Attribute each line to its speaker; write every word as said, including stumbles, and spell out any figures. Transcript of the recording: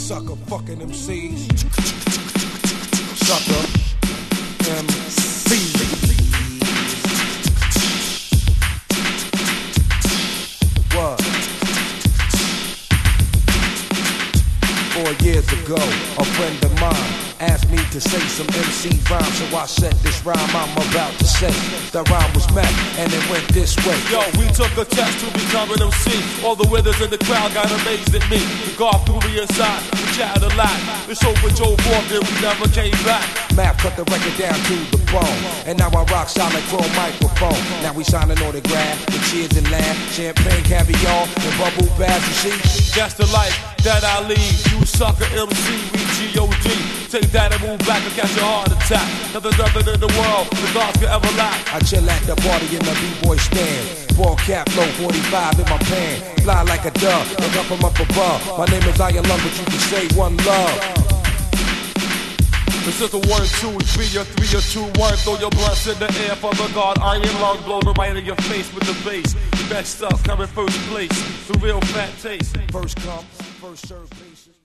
Speaker 1: sucker fucking M Cs. Sucker M Cs. What? Four years ago, a friend of mine asked me to say some M C rhyme, so I said this rhyme I'm about to say. The rhyme was met, and it went this way.
Speaker 2: Yo, we took a test to become an M C. All the winners in the crowd got amazed at me. The guard threw me inside, we chatted a lot. The chauffeur drove off, then we never came back.
Speaker 1: Matt cut the record down to the bone, and now I rock solid chrome microphone. Now we signing autograph, with cheers and laugh, champagne, caviar, and bubble baths, you see?
Speaker 2: That's the life that I lead. You sucker M C, we G O D. Take that and move back and catch a heart attack. Now there's nothing in the world the gods could ever lack.
Speaker 1: I chill at the party in the B-boy stand. Ball cap, low forty-five in my pan. Fly like a dove, look up from up above. My name is Iron Lung, but you can say one love.
Speaker 2: This is a one, two, three, or three, or two, one. Throw your blunts in the air for the God. Iron Lung, blow the right in your face with the bass. Best stuff coming first place. The real fat taste.
Speaker 1: First come, first serve basis.